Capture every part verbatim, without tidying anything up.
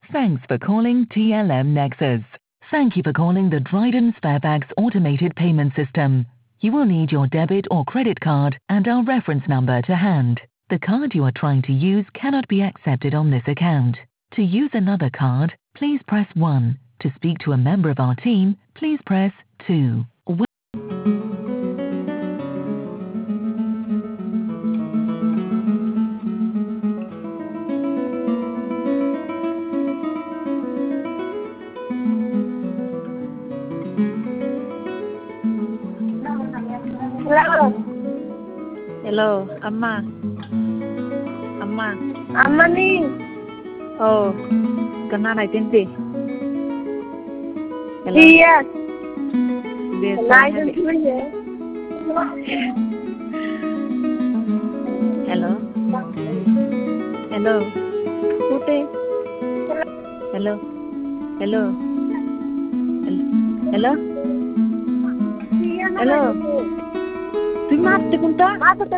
Thanks for calling T L M Nexus. Thank you for calling the Dryden Sparebags automated payment system. You will need your debit or credit card and our reference number to hand. The card you are trying to use cannot be accepted on this account. To use another card, please press one. To speak to a member of our team, please press two. Hello. Hello, Amma. Amma. Amma ni. Oh, kena naik tente. Hello. Iya. Biasa. Naik tente ya. Hello. Hello. Putih. Hello. Hello. Hello. Hello. তুই মারতে কোনটা?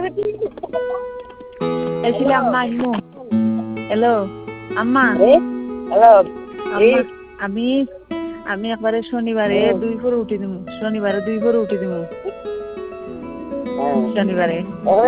এসিলে আম্মা আইমু। Hello আম্মা। Hello. আমি আমি একবারে শনিবারে দুই ফোর উঠে দিব। শনিবারে দুই ফোর উঠে দিব। শনিবারে।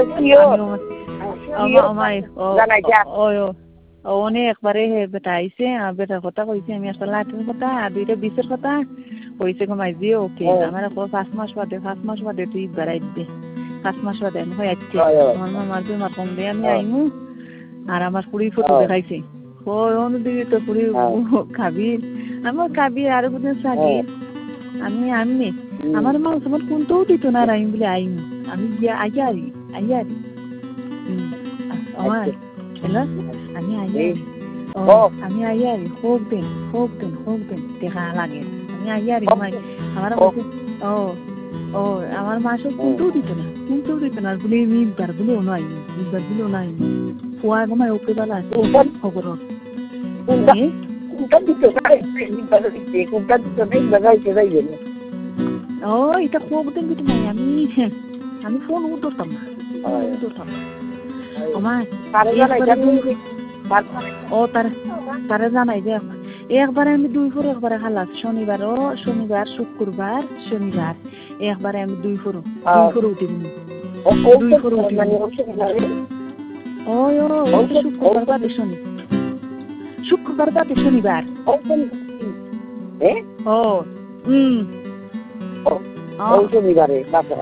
অনে একবারে বেটা আইছে বেটার কথা কইছে আমি একটা লাইটের কথা আর দুইটা বিশের কথা কইছে কমাই দিয়ে ওকে আমার পাঁচ মাস বাদে পাঁচ মাস বাদে তুই বেড়াই দে পাঁচ মাস বাদে আমি হয়ে যাচ্ছে আমার মামার তুই মার কম দিয়ে আমি আইমু আর আমার কুড়ি ফটো দেখাইছে ওই অনুদিকে তো কুড়ি খাবি আমার খাবি আরো বুঝে সাজি আমি আমি আমার মা তোমার কোনটাও দিত না আইম বলে আইমু আমি গিয়া আইয়ারি আইয়ারি আমার হ্যালো আমি আইয়ারি ও আমি আইয়ারি হোক দিন হোক দিন হোক দিন দেখা লাগে আমি আইয়ারি মাই আমার ও ও আমার মাসে কোনটাও দিত না কোনটাও দিত না বলে মিবার বলেও নাই মিবার বলেও নাই পোয়া গমায় ওকে বেলা আছে খবর ও এটা হোক দিন দিত নাই আমি আমি ফোন উঠতাম না উঠতাম না আমার ও তার তারা জানাই যে একবারে আমি দুই ফোর একবারে খালাস শনিবারও শনিবার শুক্রবার শনিবার একবারে আমি দুই ফোর দুই ফোর উঠে দিন দুই ফোর উঠে ওই ও শুক্রবার বাদে শনি শুক্রবার বাদে শনিবার ও হুম শনিবারে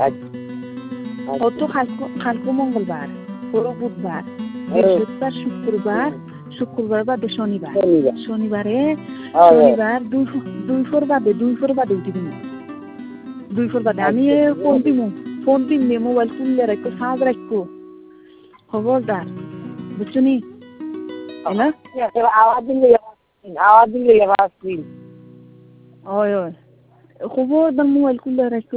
ও তো খালকো খালকো মঙ্গলবার পুরো বুধবার বৃহস্পতিবার শুক্রবার শুক্রবার বাদে শনিবার শনিবারে শনিবার দুই দুই ফোর বাদে দুই ফোর বাদে উঠে দিন দুই ফোর বাদে আমি ফোন দিমু ফোন দিন নিয়ে মোবাইল খুললে রাখবো সাজ রাখবো খবরদার বুঝছো নি আওয়াজ দিলে আওয়াজ দিলে আওয়াজ দিন ওই ওই খবরদার মোবাইল খুললে রাখবো